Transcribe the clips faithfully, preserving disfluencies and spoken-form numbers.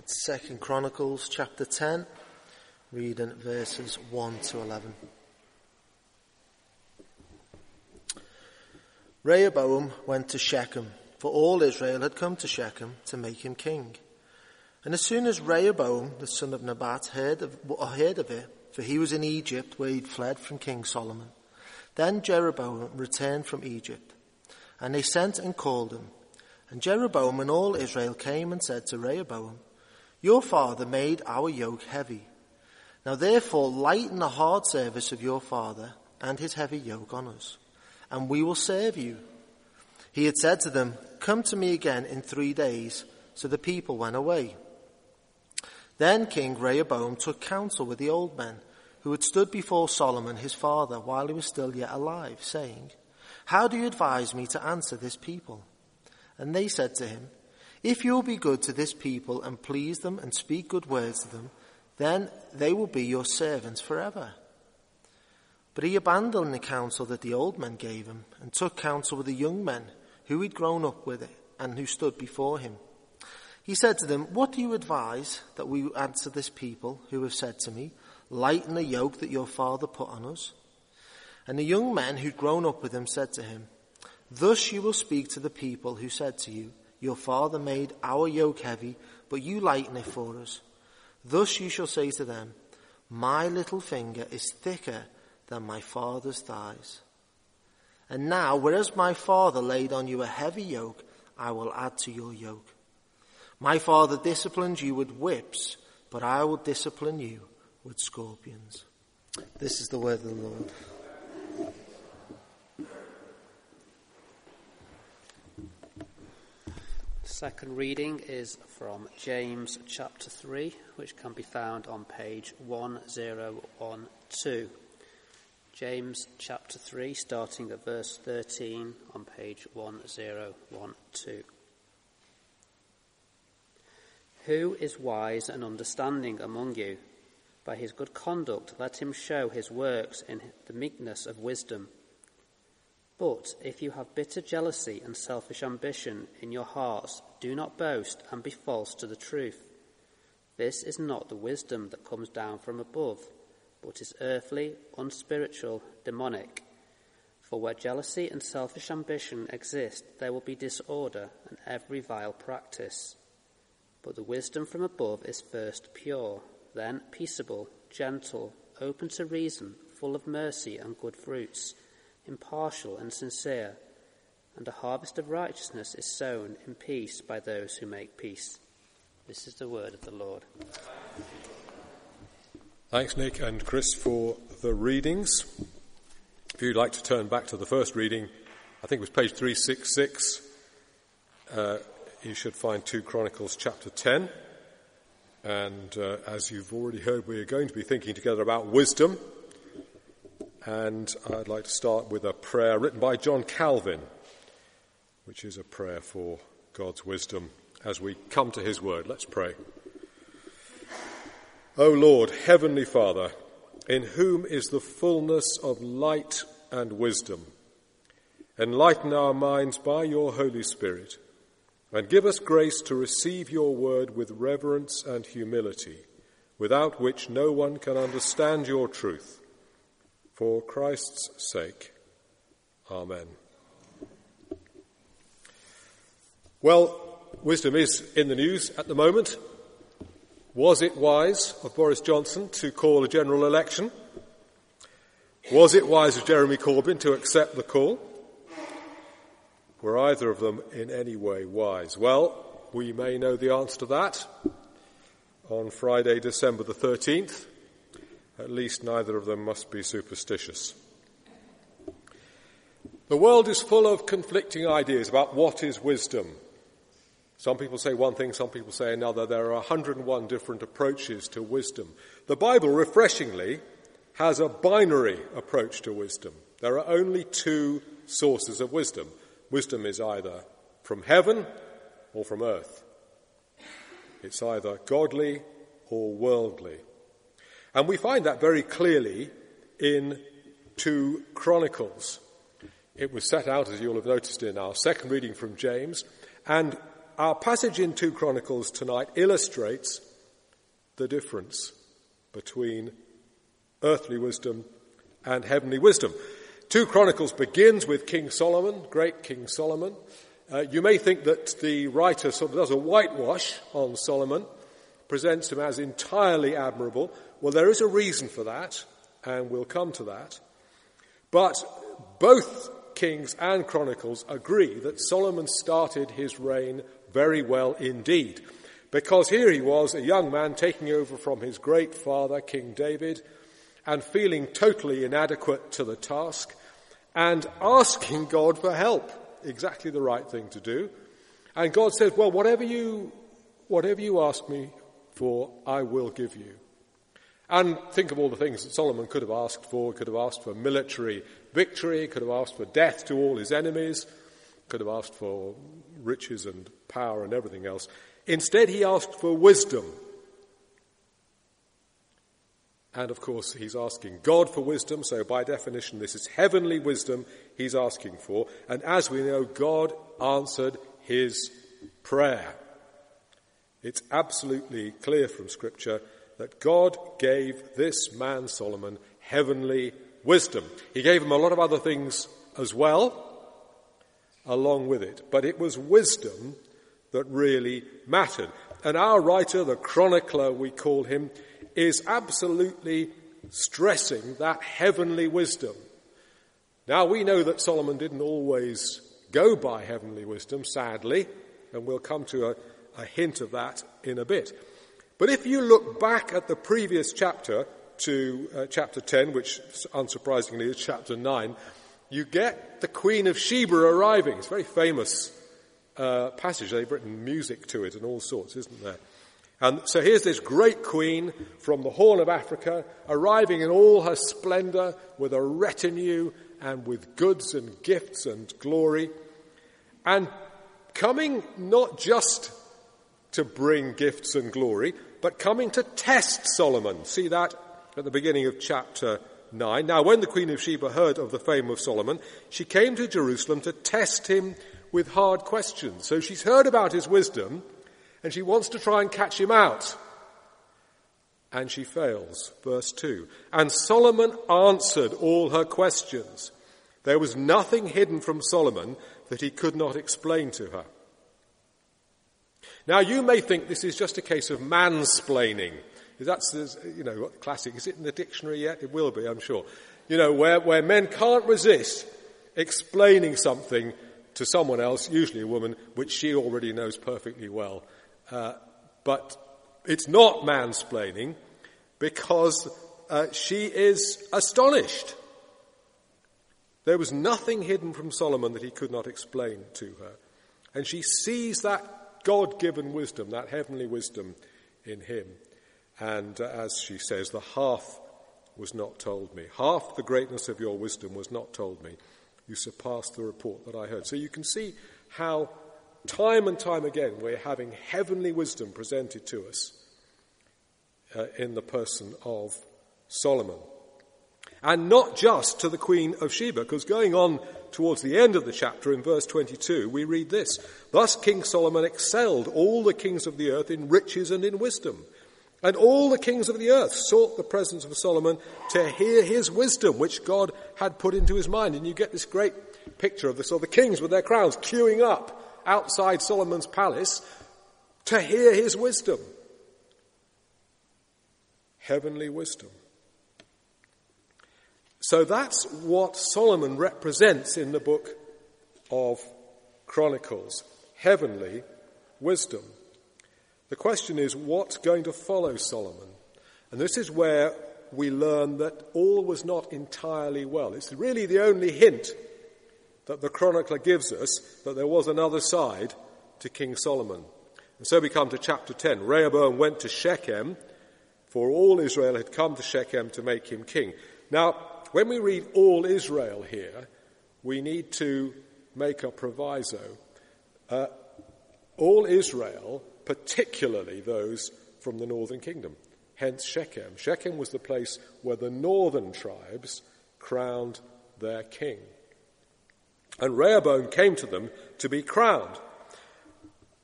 Second Chronicles chapter ten, reading verses one to eleven. Rehoboam went to Shechem, for all Israel had come to Shechem to make him king. And as soon as Rehoboam, the son of Nebat, heard of, heard of it, for he was in Egypt where he'd fled from King Solomon, then Jeroboam returned from Egypt, and they sent and called him. And Jeroboam and all Israel came and said to Rehoboam, "Your father made our yoke heavy. Now therefore lighten the hard service of your father and his heavy yoke on us, and we will serve you." He had said to them, "Come to me again in three days." So the people went away. Then King Rehoboam took counsel with the old men who had stood before Solomon his father while he was still yet alive, saying, "How do you advise me to answer this people?" And they said to him, "If you will be good to this people and please them and speak good words to them, then they will be your servants forever." But he abandoned the counsel that the old men gave him and took counsel with the young men who he'd grown up with it and who stood before him. He said to them, "What do you advise that we answer this people who have said to me, 'Lighten the yoke that your father put on us'?" And the young men who'd grown up with him said to him, "Thus you will speak to the people who said to you, 'Your father made our yoke heavy, but you lighten it for us.' Thus you shall say to them, 'My little finger is thicker than my father's thighs. And now, whereas my father laid on you a heavy yoke, I will add to your yoke. My father disciplined you with whips, but I will discipline you with scorpions.'" This is the word of the Lord. Second reading is from James chapter three, which can be found on page one thousand twelve. James chapter three, starting at verse thirteen on page one thousand twelve. "Who is wise and understanding among you? By his good conduct let him show his works in the meekness of wisdom. But if you have bitter jealousy and selfish ambition in your hearts, do not boast and be false to the truth. This is not the wisdom that comes down from above, but is earthly, unspiritual, demonic. For where jealousy and selfish ambition exist, there will be disorder and every vile practice. But the wisdom from above is first pure, then peaceable, gentle, open to reason, full of mercy and good fruits, impartial and sincere, and a harvest of righteousness is sown in peace by those who make peace." This is the word of the Lord. Thanks, Nick and Chris, for the readings. If you'd like to turn back to the first reading, I think it was page three sixty-six, uh, you should find two Chronicles chapter ten. And uh, as you've already heard, we're going to be thinking together about wisdom. And I'd like to start with a prayer written by John Calvin, which is a prayer for God's wisdom as we come to his word. Let's pray. O Lord, Heavenly Father, in whom is the fullness of light and wisdom, enlighten our minds by your Holy Spirit, and give us grace to receive your word with reverence and humility, without which no one can understand your truth. For Christ's sake. Amen. Well, wisdom is in the news at the moment. Was it wise of Boris Johnson to call a general election? Was it wise of Jeremy Corbyn to accept the call? Were either of them in any way wise? Well, we may know the answer to that on Friday, December the thirteenth. At least neither of them must be superstitious. The world is full of conflicting ideas about what is wisdom. Some people say one thing, some people say another. There are one hundred and one different approaches to wisdom. The Bible, refreshingly, has a binary approach to wisdom. There are only two sources of wisdom. Wisdom is either from heaven or from earth. It's either godly or worldly. And we find that very clearly in two Chronicles. It was set out, as you'll have noticed, in our second reading from James, and our passage in two Chronicles tonight illustrates the difference between earthly wisdom and heavenly wisdom. two Chronicles begins with King Solomon, great King Solomon. Uh, you may think that the writer sort of does a whitewash on Solomon, presents him as entirely admirable. Well, there is a reason for that, and we'll come to that. But both Kings and Chronicles agree that Solomon started his reign very well indeed, because here he was, a young man taking over from his great father, King David, and feeling totally inadequate to the task, and asking God for help. Exactly the right thing to do. And God says, well, whatever you, whatever you ask me for, I will give you. And think of all the things that Solomon could have asked for. He could have asked for military victory, he could have asked for death to all his enemies, could have asked for riches and power and everything else. Instead, he asked for wisdom. And of course, he's asking God for wisdom, so by definition, this is heavenly wisdom he's asking for. And as we know, God answered his prayer. It's absolutely clear from Scripture that God gave this man, Solomon, heavenly wisdom. He gave him a lot of other things as well, along with it. But it was wisdom that really mattered. And our writer, the chronicler we call him, is absolutely stressing that heavenly wisdom. Now, we know that Solomon didn't always go by heavenly wisdom, sadly, and we'll come to a, a hint of that in a bit. But if you look back at the previous chapter, to uh, chapter ten, which unsurprisingly is chapter nine, you get the Queen of Sheba arriving. It's a very famous uh, passage. They've written music to it and all sorts, isn't there? And so here's this great queen from the Horn of Africa arriving in all her splendor with a retinue and with goods and gifts and glory, and coming not just to bring gifts and glory, but coming to test Solomon. See that at the beginning of chapter nine. Now, when the Queen of Sheba heard of the fame of Solomon, she came to Jerusalem to test him with hard questions. So she's heard about his wisdom, and she wants to try and catch him out. And she fails. Verse two. And Solomon answered all her questions. There was nothing hidden from Solomon that he could not explain to her. Now, you may think this is just a case of mansplaining. That's, you know, classic. Is it in the dictionary yet? It will be, I'm sure. You know, where, where men can't resist explaining something to someone else, usually a woman, which she already knows perfectly well. Uh, but it's not mansplaining, because uh, she is astonished. There was nothing hidden from Solomon that he could not explain to her. And she sees that God-given wisdom, that heavenly wisdom in him. And uh, as she says, the half was not told me. Half the greatness of your wisdom was not told me. You surpassed the report that I heard. So you can see how time and time again we're having heavenly wisdom presented to us uh, in the person of Solomon. And not just to the Queen of Sheba, because going on towards the end of the chapter in verse twenty-two, we read this. Thus King Solomon excelled all the kings of the earth in riches and in wisdom. And all the kings of the earth sought the presence of Solomon to hear his wisdom, which God had put into his mind. And you get this great picture of the, so the kings with their crowns queuing up outside Solomon's palace to hear his wisdom. Heavenly wisdom. So that's what Solomon represents in the book of Chronicles. Heavenly wisdom. The question is, what's going to follow Solomon? And this is where we learn that all was not entirely well. It's really the only hint that the chronicler gives us that there was another side to King Solomon. And so we come to chapter ten. Rehoboam went to Shechem, for all Israel had come to Shechem to make him king. Now, when we read all Israel here, we need to make a proviso. Uh, all Israel, particularly those from the northern kingdom, hence Shechem. Shechem was the place where the northern tribes crowned their king. And Rehoboam came to them to be crowned.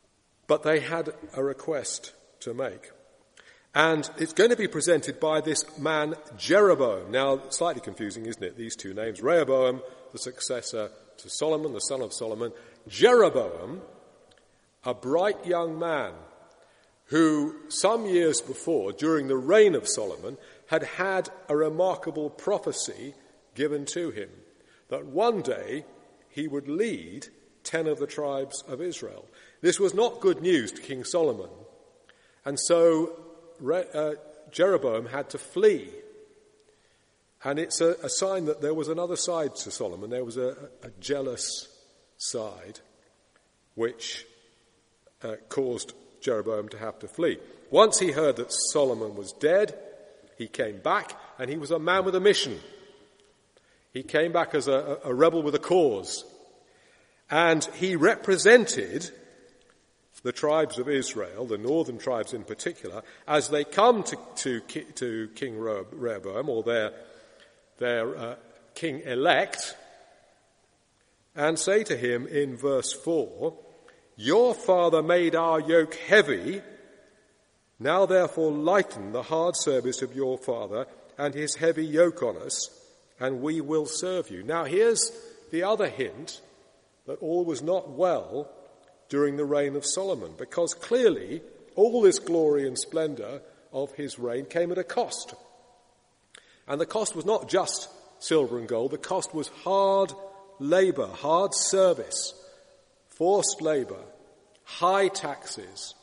But they had a request to make. And it's going to be presented by this man Jeroboam. Now, slightly confusing, isn't it, these two names? Rehoboam, the successor to Solomon, the son of Solomon. Jeroboam, a bright young man who some years before, during the reign of Solomon, had had a remarkable prophecy given to him, that one day he would lead ten of the tribes of Israel. This was not good news to King Solomon, and so uh, Jeroboam had to flee. And it's a, a sign that there was another side to Solomon. There was a, a jealous side which uh, caused Jeroboam to have to flee. Once he heard that Solomon was dead, he came back, and he was a man with a mission. He came back as a, a rebel with a cause. And he represented the tribes of Israel, the northern tribes in particular, as they come to, to, to King Rehoboam, or their, their uh, king-elect, and say to him in verse four, "Your father made our yoke heavy. Now therefore lighten the hard service of your father and his heavy yoke on us, and we will serve you." Now here's the other hint that all was not well during the reign of Solomon, because clearly all this glory and splendor of his reign came at a cost. And the cost was not just silver and gold, the cost was hard labor, hard service, forced labor, high taxes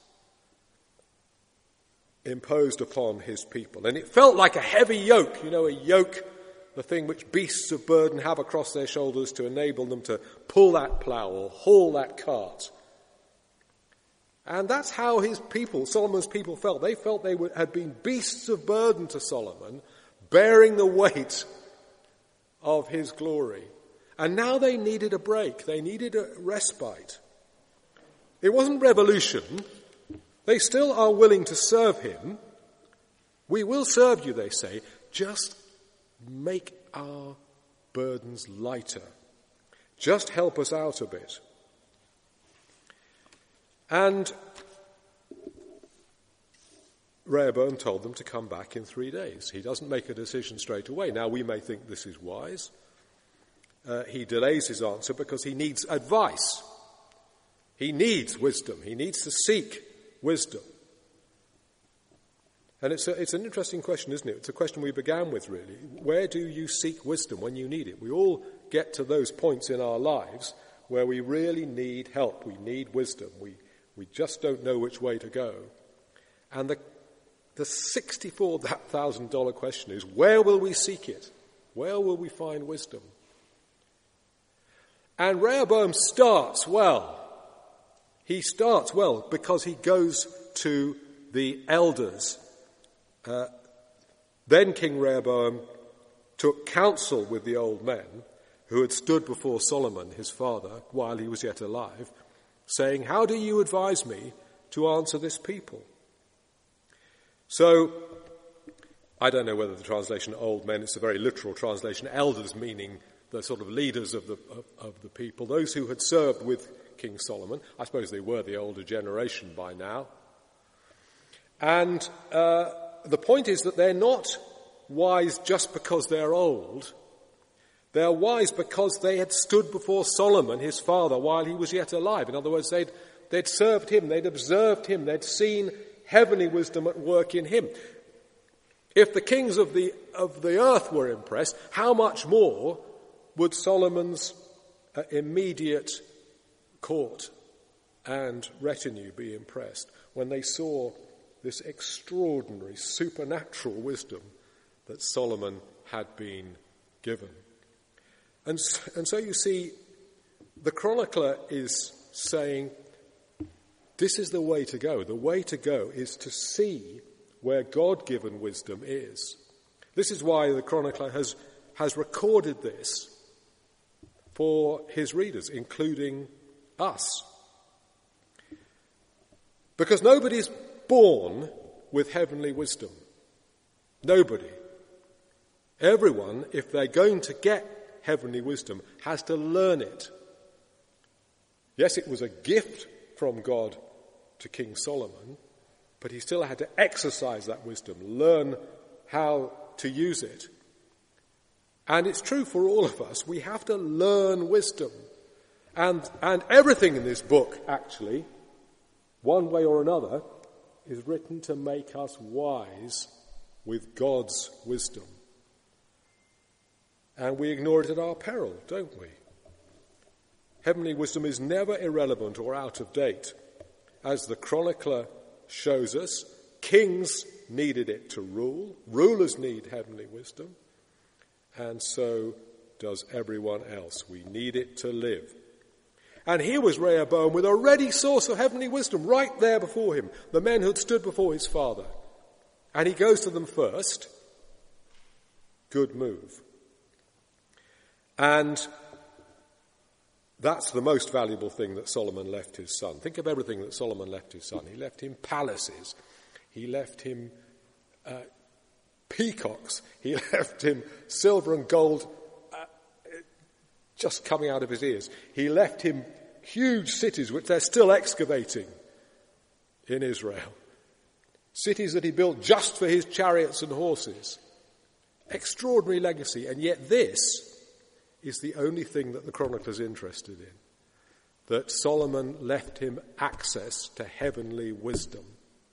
imposed upon his people. And it felt like a heavy yoke, you know, a yoke, the thing which beasts of burden have across their shoulders to enable them to pull that plough or haul that cart. And that's how his people, Solomon's people, felt. They felt they would, had been beasts of burden to Solomon, bearing the weight of his glory. And now they needed a break. They needed a respite. It wasn't revolution. They still are willing to serve him. "We will serve you," they say. "Just make our burdens lighter. Just help us out a bit." And Rehoboam told them to come back in three days. He doesn't make a decision straight away. Now, we may think this is wise. Uh, he delays his answer because he needs advice. He needs wisdom. He needs to seek wisdom. And it's, a, it's an interesting question, isn't it? It's a question we began with, really. Where do you seek wisdom when you need it? We all get to those points in our lives where we really need help. We need wisdom. We, we just don't know which way to go. And the, the sixty-four thousand dollars question is, where will we seek it? Where will we find wisdom? And Rehoboam starts well. He starts well because he goes to the elders. Uh, then King Rehoboam took counsel with the old men who had stood before Solomon, his father, while he was yet alive, saying, "How do you advise me to answer this people?" So, I don't know whether the translation old men, it's a very literal translation, elders meaning the sort of leaders of the, of, of the people, those who had served with King Solomon. I suppose they were the older generation by now. And uh, the point is that they're not wise just because they're old. They're wise because they had stood before Solomon, his father, while he was yet alive. In other words, they'd, they'd served him, they'd observed him, they'd seen heavenly wisdom at work in him. If the kings of the, of the earth were impressed, how much more would Solomon's uh, immediate court and retinue be impressed when they saw this extraordinary supernatural wisdom that Solomon had been given. And, and so you see, the chronicler is saying, this is the way to go. The way to go is to see where God-given wisdom is. This is why the chronicler has, has recorded this for his readers, including us. Because nobody's born with heavenly wisdom. Nobody. Everyone, if they're going to get heavenly wisdom, has to learn it. Yes, it was a gift from God to King Solomon, but he still had to exercise that wisdom, learn how to use it. And it's true for all of us. We have to learn wisdom. And, and everything in this book, actually, one way or another, is written to make us wise with God's wisdom. And we ignore it at our peril, don't we? Heavenly wisdom is never irrelevant or out of date. As the chronicler shows us, kings needed it to rule. Rulers need heavenly wisdom. And so does everyone else. We need it to live. And here was Rehoboam with a ready source of heavenly wisdom right there before him, the men who had stood before his father. And he goes to them first. Good move. And that's the most valuable thing that Solomon left his son. Think of everything that Solomon left his son. He left him palaces. He left him uh, peacocks. He left him silver and gold uh, just coming out of his ears. He left him huge cities, which they're still excavating in Israel. Cities that he built just for his chariots and horses. Extraordinary legacy. And yet this is the only thing that the chronicler's interested in. That Solomon left him access to heavenly wisdom.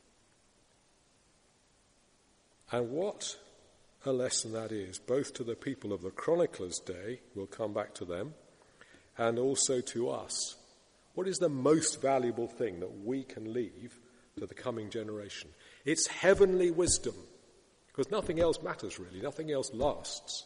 And what a lesson that is, both to the people of the chronicler's day, we'll come back to them, and also to us. What is the most valuable thing that we can leave to the coming generation? It's heavenly wisdom, because nothing else matters really, nothing else lasts.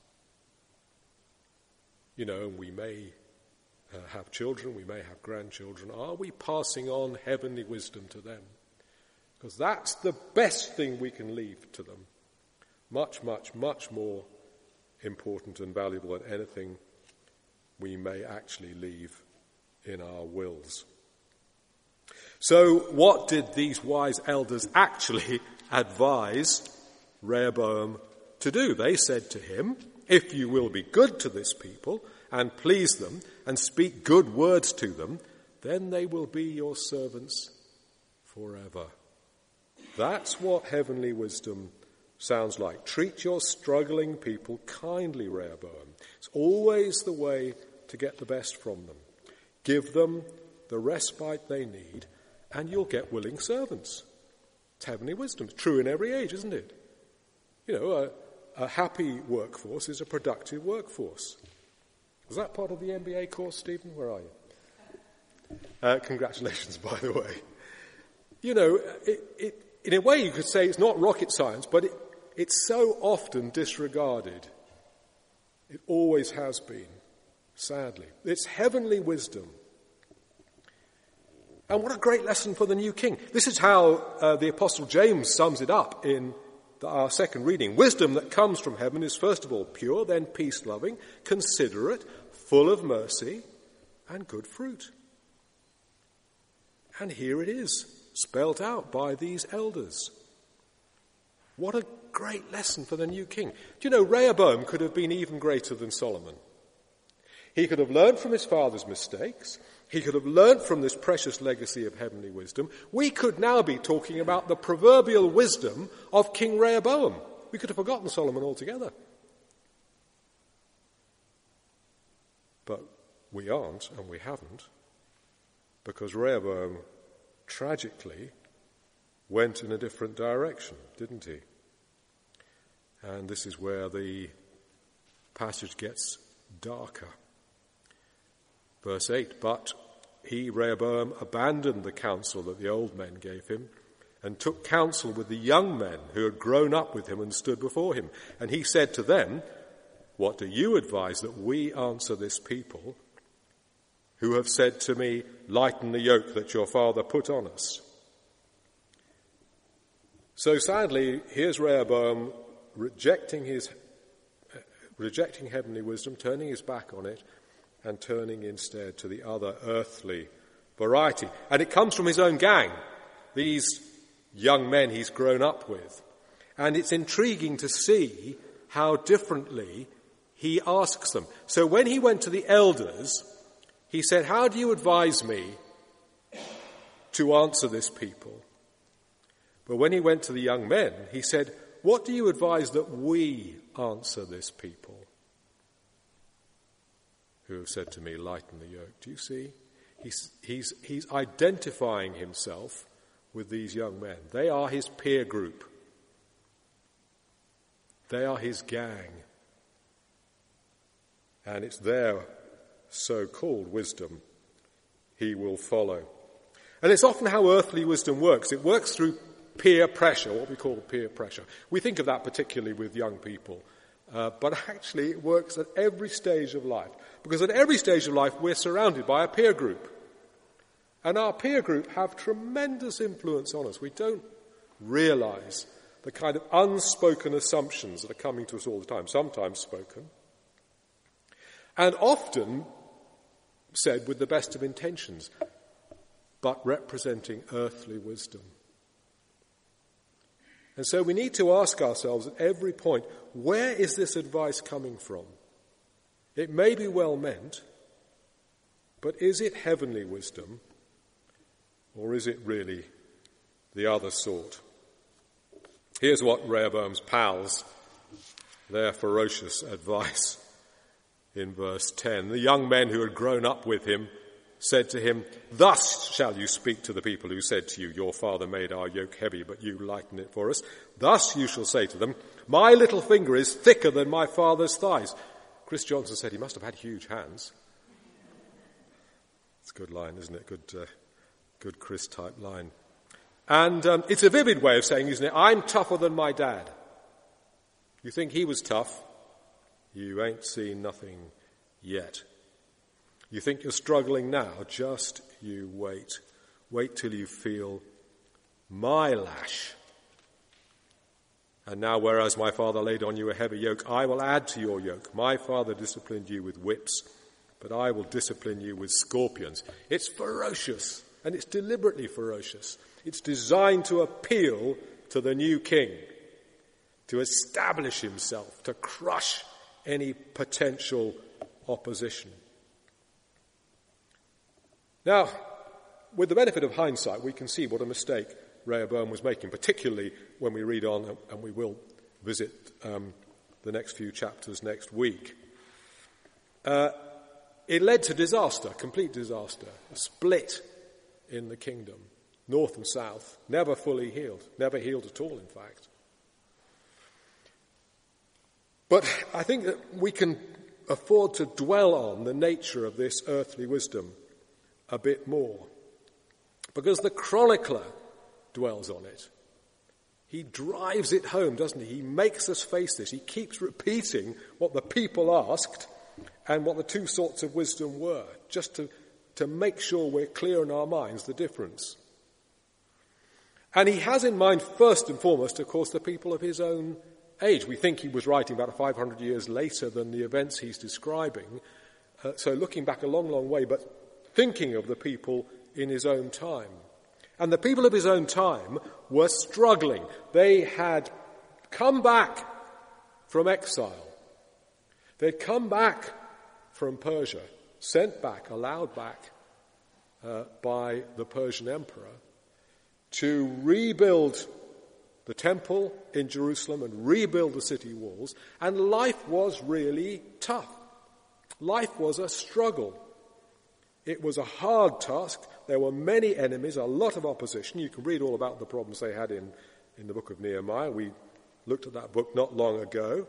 You know, we may uh, have children, we may have grandchildren. Are we passing on heavenly wisdom to them? Because that's the best thing we can leave to them. Much, much, much more important and valuable than anything we may actually leave in our wills. So what did these wise elders actually advise Rehoboam to do? They said to him, if you will be good to this people and please them and speak good words to them, then they will be your servants forever. That's what heavenly wisdom sounds like. Treat your struggling people kindly, Rehoboam. It's always the way to get the best from them. Give them the respite they need, and you'll get willing servants. It's heavenly wisdom. It's true in every age, isn't it? You know, a A happy workforce is a productive workforce. Was that part of the M B A course, Stephen? Where are you? Uh, congratulations, by the way. You know, it, it, in a way you could say it's not rocket science, but it, it's so often disregarded. It always has been, sadly. It's heavenly wisdom. And what a great lesson for the new king. This is how uh, the Apostle James sums it up in our second reading. Wisdom that comes from heaven is first of all pure, then peace-loving, considerate, full of mercy, and good fruit. And here it is, spelt out by these elders. What a great lesson for the new king. Do you know, Rehoboam could have been even greater than Solomon. He could have learned from his father's mistakes. He could have learnt from this precious legacy of heavenly wisdom. We could now be talking about the proverbial wisdom of King Rehoboam. We could have forgotten Solomon altogether. But we aren't, and we haven't, because Rehoboam tragically went in a different direction, didn't he? And this is where the passage gets darker. Verse eight, but he, Rehoboam, abandoned the counsel that the old men gave him and took counsel with the young men who had grown up with him and stood before him. And he said to them, what do you advise that we answer this people who have said to me, lighten the yoke that your father put on us? So sadly, here's Rehoboam rejecting his, uh, rejecting heavenly wisdom, turning his back on it, and turning instead to the other earthly variety. And it comes from his own gang, these young men he's grown up with. And it's intriguing to see how differently he asks them. So when he went to the elders, he said, how do you advise me to answer this people. But when he went to the young men, he said, "What do you advise that we answer this people who have said to me, 'Lighten the yoke'?" Do you see? He's, he's, he's identifying himself with these young men. They are his peer group. They are his gang. And it's their so-called wisdom he will follow. And it's often how earthly wisdom works. It works through peer pressure, what we call peer pressure. We think of that particularly with young people. Uh, but actually it works at every stage of life. Because at every stage of life we're surrounded by a peer group. And our peer group have tremendous influence on us. We don't realize the kind of unspoken assumptions that are coming to us all the time, sometimes spoken, and often said with the best of intentions, but representing earthly wisdom. And so we need to ask ourselves at every point, where is this advice coming from? It may be well meant, but is it heavenly wisdom, or is it really the other sort? Here's what Rehoboam's pals, their ferocious advice in verse ten. The young men who had grown up with him said to him, "Thus shall you speak to the people who said to you, 'Your father made our yoke heavy, but you lighten it for us.' Thus you shall say to them, 'My little finger is thicker than my father's thighs.'" Chris Johnson said he must have had huge hands. It's a good line, isn't it? Good, uh, good Chris type line. And um, it's a vivid way of saying, isn't it? I'm tougher than my dad. You think he was tough? You ain't seen nothing yet. You think you're struggling now? Just you wait. Wait till you feel my lash. And now, whereas my father laid on you a heavy yoke, I will add to your yoke. My father disciplined you with whips, but I will discipline you with scorpions. It's ferocious, and it's deliberately ferocious. It's designed to appeal to the new king, to establish himself, to crush any potential opposition. Now, with the benefit of hindsight, we can see what a mistake Rehoboam was making, particularly when we read on, and we will visit um, the next few chapters next week. Uh, it led to disaster, complete disaster, a split in the kingdom, north and south, never fully healed, never healed at all, in fact. But I think that we can afford to dwell on the nature of this earthly wisdom a bit more, because the chronicler dwells on it. He drives it home, doesn't he? He makes us face this. He keeps repeating what the people asked and what the two sorts of wisdom were, just to, to make sure we're clear in our minds the difference. And he has in mind, first and foremost, of course, the people of his own age. We think he was writing about five hundred years later than the events he's describing, uh, so looking back a long, long way, but thinking of the people in his own time. And the people of his own time were struggling. They had come back from exile. They'd come back from Persia, sent back, allowed back uh, by the Persian emperor to rebuild the temple in Jerusalem and rebuild the city walls. And life was really tough. Life was a struggle. It was a hard task. There were many enemies, a lot of opposition. You can read all about the problems they had in, in the book of Nehemiah. We looked at that book not long ago.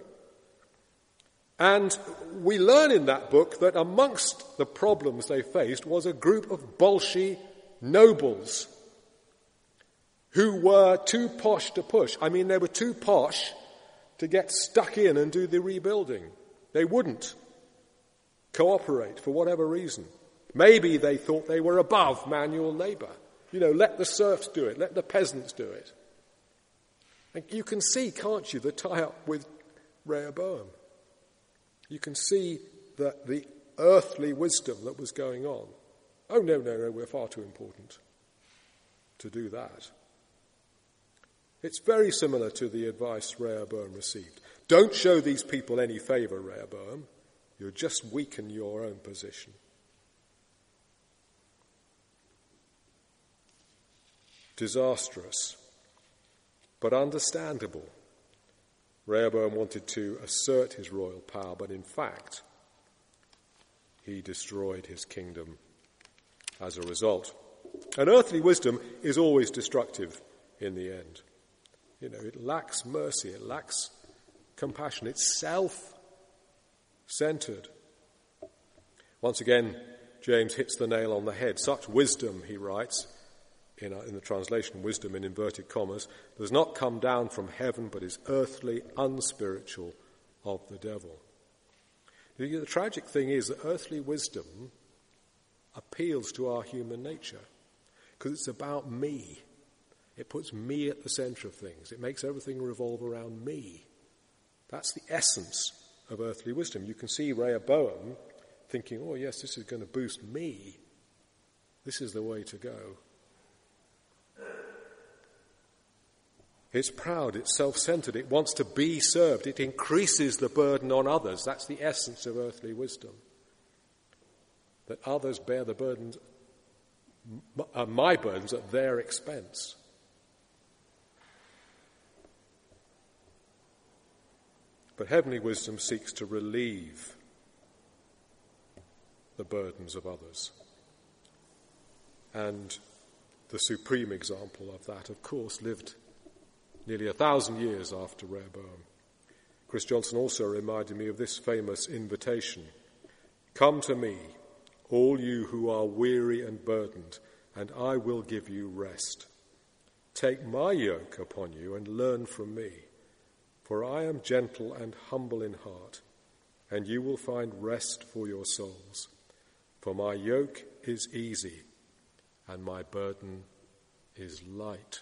And we learn in that book that amongst the problems they faced was a group of Bolshi nobles who were too posh to push. I mean, they were too posh to get stuck in and do the rebuilding. They wouldn't cooperate for whatever reason. Maybe they thought they were above manual labor. You know, let the serfs do it, let the peasants do it. And you can see, can't you, the tie-up with Rehoboam. You can see the, the earthly wisdom that was going on. Oh, no, no, no, we're far too important to do that. It's very similar to the advice Rehoboam received. Don't show these people any favour, Rehoboam. You'll just weaken your own position. disastrous, but understandable. Rehoboam wanted to assert his royal power, but in fact, he destroyed his kingdom as a result. And earthly wisdom is always destructive in the end. You know, it lacks mercy, it lacks compassion, it's self-centered. Once again, James hits the nail on the head. Such wisdom, he writes, in, in the translation, wisdom in inverted commas, does not come down from heaven, but is earthly, unspiritual, of the devil. The, the tragic thing is that earthly wisdom appeals to our human nature because it's about me. It puts me at the center of things. It makes everything revolve around me. That's the essence of earthly wisdom. You can see Rehoboam thinking, oh yes, this is going to boost me. This is the way to go. It's proud, it's self-centered, it wants to be served, it increases the burden on others. That's the essence of earthly wisdom. That others bear the burdens, uh, my burdens at their expense. But heavenly wisdom seeks to relieve the burdens of others. And the supreme example of that, of course, lived nearly a thousand years after Rehoboam. Chris Johnson also reminded me of this famous invitation. Come to me, all you who are weary and burdened, and I will give you rest. Take my yoke upon you and learn from me, for I am gentle and humble in heart, and you will find rest for your souls. For my yoke is easy, and my burden is light.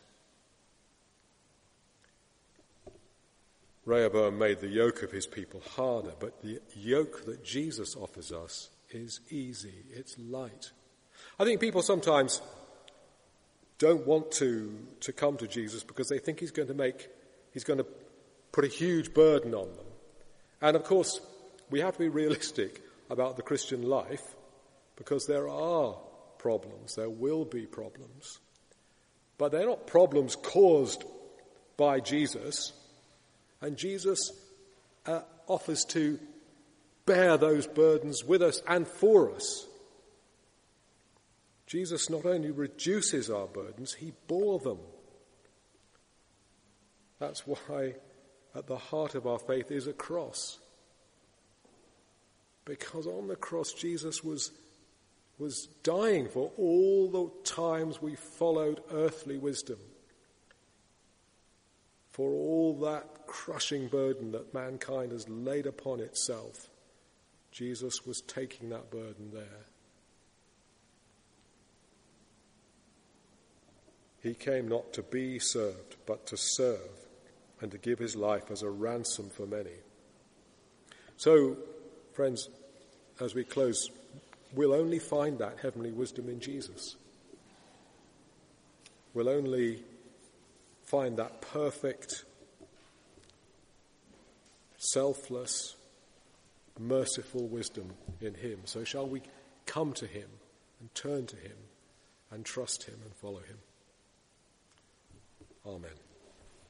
Rehoboam made the yoke of his people harder, but the yoke that Jesus offers us is easy, it's light. I think people sometimes don't want to, to come to Jesus because they think he's going to make, he's going to put a huge burden on them. And of course, we have to be realistic about the Christian life because there are problems, there will be problems. But they're not problems caused by Jesus. And Jesus uh, offers to bear those burdens with us and for us. Jesus not only reduces our burdens, he bore them. That's why at the heart of our faith is a cross. Because on the cross Jesus was, was dying for all the times we followed earthly wisdom. For all that crushing burden that mankind has laid upon itself, Jesus was taking that burden there. He came not to be served, but to serve, and to give his life as a ransom for many. So, friends, as we close, we'll only find that heavenly wisdom in Jesus. We'll only find that perfect, selfless, merciful wisdom in him. So shall we come to him and turn to him and trust him and follow him. Amen.